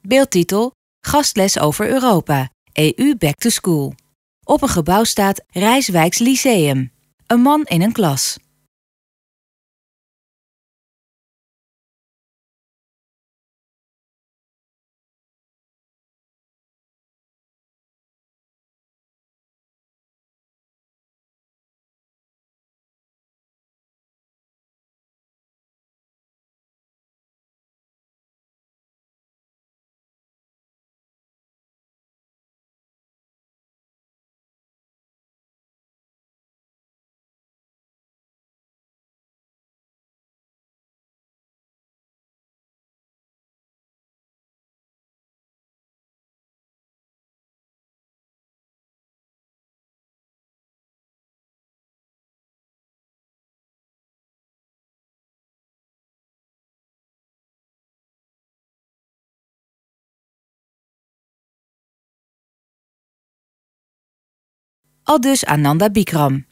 Beeldtitel: Gastles over Europa. EU Back to School. Op een gebouw staat Rijswijks Lyceum. Een man in een klas. Aldus Ananda Bikram.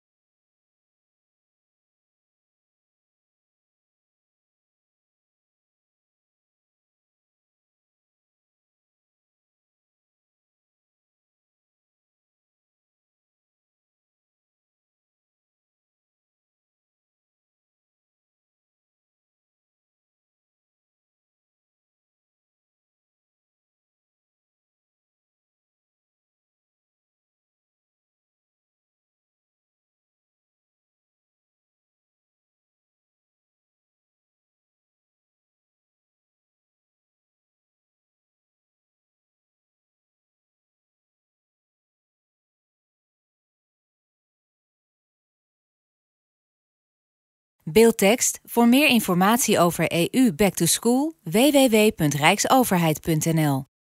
Beeldtekst. Voor meer informatie over EU Back to School www.rijksoverheid.nl